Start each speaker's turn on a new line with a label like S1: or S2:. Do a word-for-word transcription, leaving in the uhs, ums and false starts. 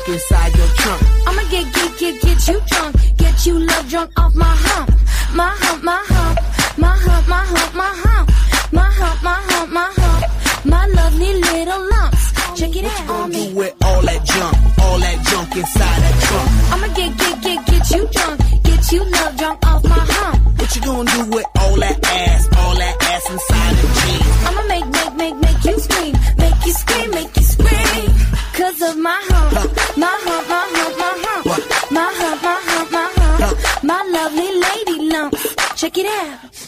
S1: drunk inside your trunk.
S2: I'ma get, get, get, get you drunk. Get you love drunk off my hump. My hump, my hump. My hump, my hump, my hump. My hump, my hump, my hump. My lovely little lumps. Check it
S1: What
S2: out.
S1: you gonna do with all that junk? All that junk inside that trunk?
S2: I'ma get, get, get, get you drunk. Get you love drunk off my hump.
S1: What you gonna do with all that ass? All that ass inside the jeans?
S2: I'ma make, make, make, make you scream. Make you scream, make you scream. Cause of my hump. My hump, my hump, my hump. My hump, my hump, my hump. My lovely lady lumps. Check it out.